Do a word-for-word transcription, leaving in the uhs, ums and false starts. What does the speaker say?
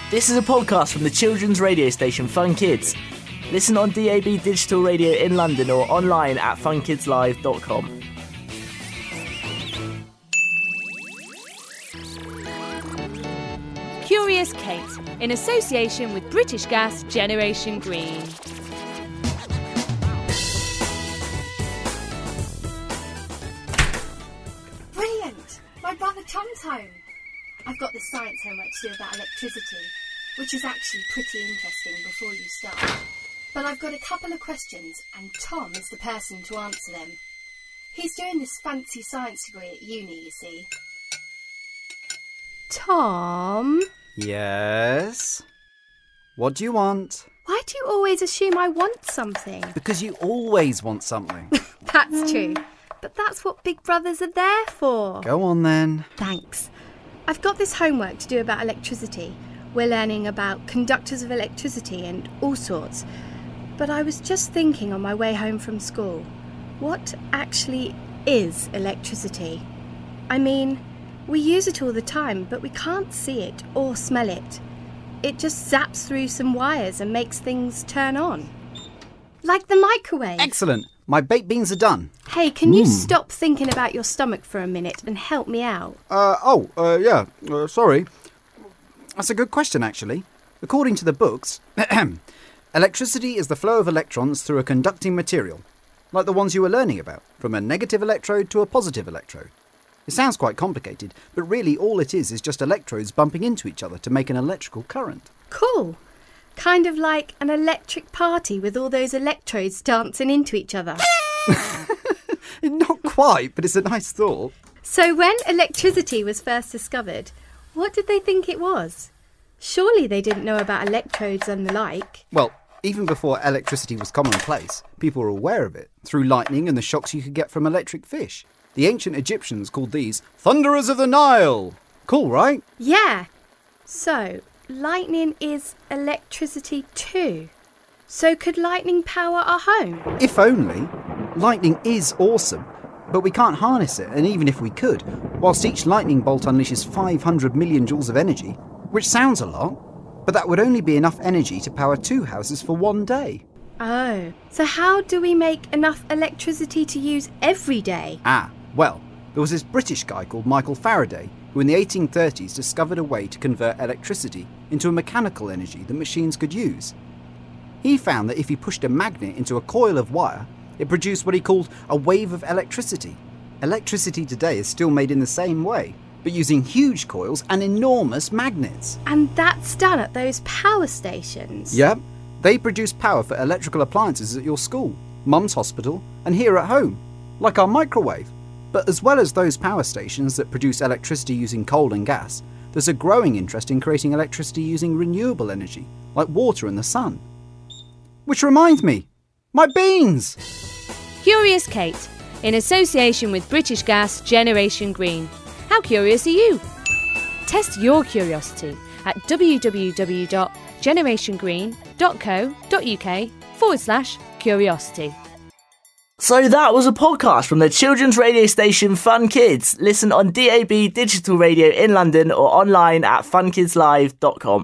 This is a podcast from the children's radio station Fun Kids. Listen on D A B Digital Radio in London or online at fun kids live dot com. Curious Kate, in association with British Gas Generation Green. Brilliant! My brother Tom's home. I've got the science homework to do about electricity, which is actually pretty interesting before you start. But I've got a couple of questions, and Tom is the person to answer them. He's doing this fancy science degree at uni, you see. Tom? Yes? What do you want? Why do you always assume I want something? Because you always want something. That's true. But that's what big brothers are there for. Go on then. Thanks. I've got this homework to do about electricity. We're learning about conductors of electricity and all sorts. But I was just thinking on my way home from school, what actually is electricity? I mean, we use it all the time, but we can't see it or smell it. It just zaps through some wires and makes things turn on. Like the microwave. Excellent. My baked beans are done. Hey, can you Mm. stop thinking about your stomach for a minute and help me out? Uh, oh, uh, yeah, uh, sorry. That's a good question, actually. According to the books, electricity is the flow of electrons through a conducting material, like the ones you were learning about, from a negative electrode to a positive electrode. It sounds quite complicated, but really all it is is just electrodes bumping into each other to make an electrical current. Cool. Kind of like an electric party with all those electrodes dancing into each other. Not quite, but it's a nice thought. So when electricity was first discovered, what did they think it was? Surely they didn't know about electrodes and the like. Well, even before electricity was commonplace, people were aware of it, through lightning and the shocks you could get from electric fish. The ancient Egyptians called these Thunderers of the Nile. Cool, right? Yeah. So, lightning is electricity too. So could lightning power our home? If only. Lightning is awesome, but we can't harness it, and even if we could, whilst each lightning bolt unleashes five hundred million joules of energy, which sounds a lot, but that would only be enough energy to power two houses for one day. Oh, so how do we make enough electricity to use every day? Ah, well, there was this British guy called Michael Faraday who in the eighteen thirties discovered a way to convert electricity into a mechanical energy that machines could use. He found that if he pushed a magnet into a coil of wire, it produced what he called a wave of electricity. Electricity today is still made in the same way, but using huge coils and enormous magnets. And that's done at those power stations? Yep, they produce power for electrical appliances at your school, mum's hospital, and here at home, like our microwave. But as well as those power stations that produce electricity using coal and gas, there's a growing interest in creating electricity using renewable energy, like water and the sun. Which reminds me, my beans! Curious Kate, in association with British Gas Generation Green. How curious are you? Test your curiosity at www.generationgreen.co.uk forward slash curiosity. So that was a podcast from the children's radio station Fun Kids. Listen on D A B Digital Radio in London or online at fun kids live dot com.